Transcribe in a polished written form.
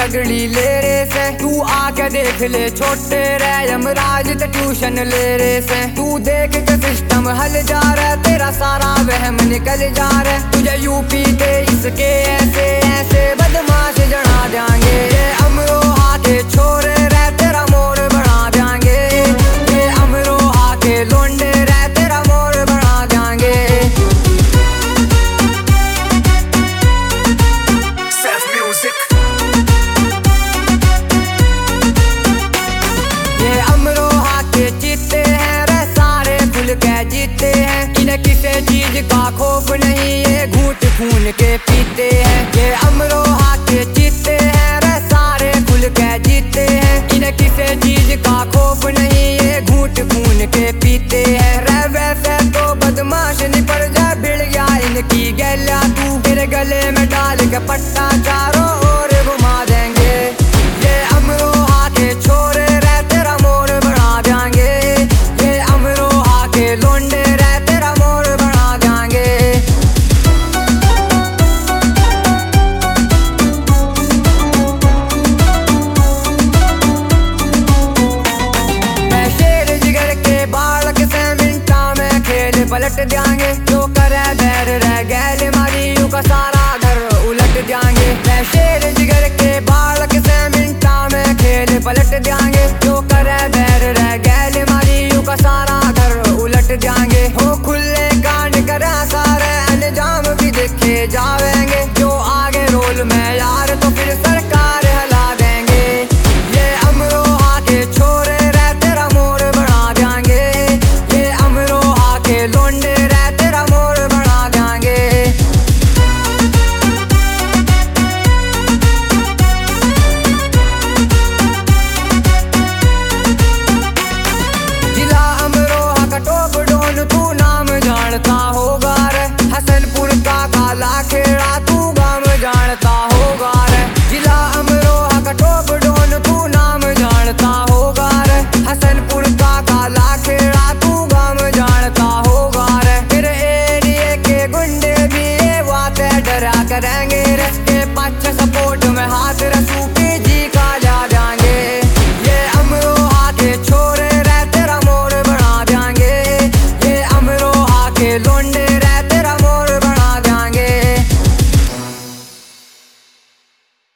तगड़ी ले रे से। तू आके देख ले छोटे रे यमराज ते ट्यूशन ले रे से। तू देख के सिस्टम हल जा रहा तेरा सारा वहम निकल जा रहा। तुझे यूपी के इसके ऐसे ऐसे बदमाश जना देंगे। ये अमरोहा के छोरे रे तेरा मोर बना देंगे। ये अमरोहा के लोंडे रे तेरा मोर बना देंगे। ये अमरोहा के चीते हैं रे सारे खुल के जीते हैं। इन्हें किसी चीज का खौफ नहीं ये घूंट खून के पीते हैं। ये अमरोहा के चीते हैं रे सारे खुल के जीते हैं। इन्हें किसी चीज का खौफ नहीं ये घूंट खून के पीते हैं। रे वैसे तो बदमाश नहीं पर जा भिड़ गया इनकी गैला तू। तेरे गले में डाल के पट्टा चारों ओर घुमा देंगे। ये अमरोहा के छोरे रे तेरा मोर बना देंगे। ये अमरोहा के लोंडे रे तेरा मोर बना देंगे। मैं शेर जिगर के बालक से मिनटा में खेल पलट देंगे। जो करे बैर रह गैल मारी यू का सारा घर उलट देंगे। मैं शेर जिगर के बालक से मिनटा में खेल पलट देंगे। जो करे बैर रह गैल मारी यू का सारा घर उलट देंगे। हो खुले कांड करे सारे अंजाम भी देखे जावेंगे। जो आगे रोल में यार तो